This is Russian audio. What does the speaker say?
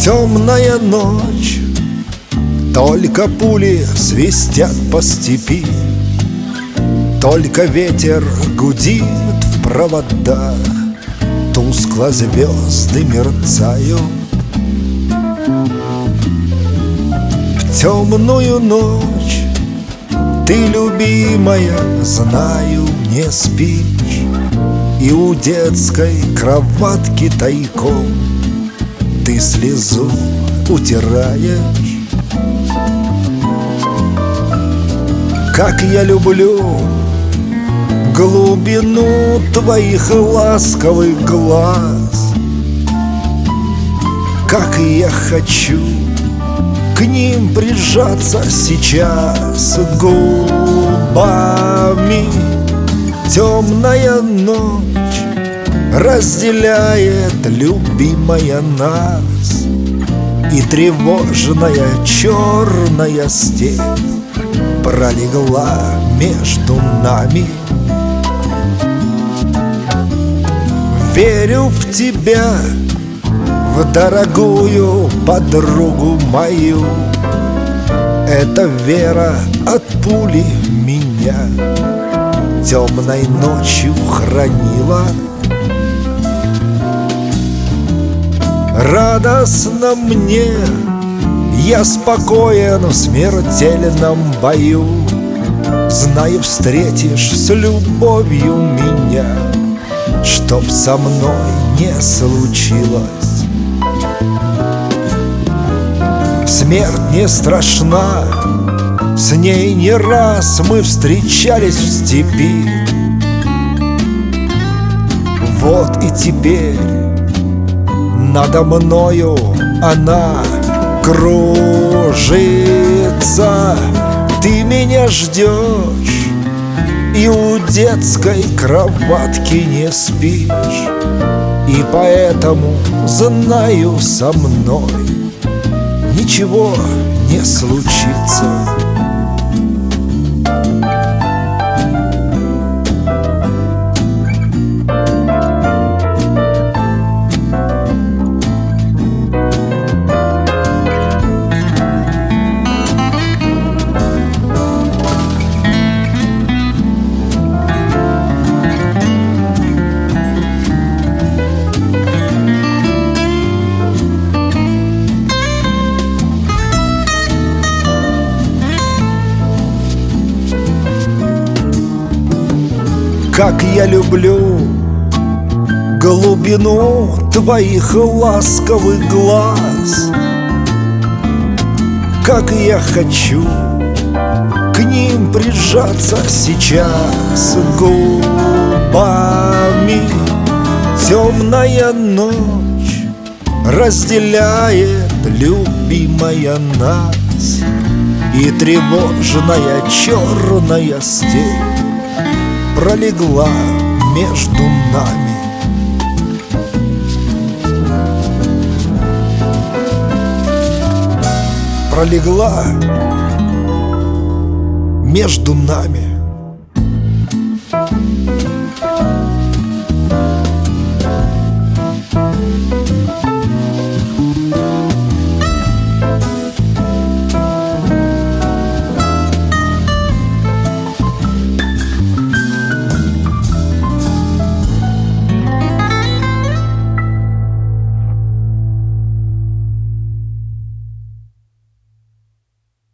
Темная ночь, только пули свистят по степи, только ветер гудит в проводах, тускло звезды мерцают. В темную ночь ты, любимая, знаю, не спишь, и у детской кроватки тайком ты слезу утираешь. Как я люблю глубину твоих ласковых глаз, как я хочу к ним прижаться сейчас губами. Темная ночь разделяет, любимая, нас, и тревожная черная степь пролегла между нами. Верю в тебя, в дорогую подругу мою. Эта вера от пули меня темной ночью хранила. Радостно мне, я спокоен в смертельном бою, знаю, встретишь с любовью меня, чтоб со мной не случилось. Смерть не страшна, с ней не раз мы встречались в степи. Вот и теперь надо мною она кружится. Ты меня ждешь и у детской кроватки не спишь, и поэтому знаю, со мной ничего не случится. Как я люблю глубину твоих ласковых глаз, как я хочу к ним прижаться сейчас губами. Темная ночь разделяет, любимая, нас, и тревожная черная степь пролегла между нами. Пролегла между нами.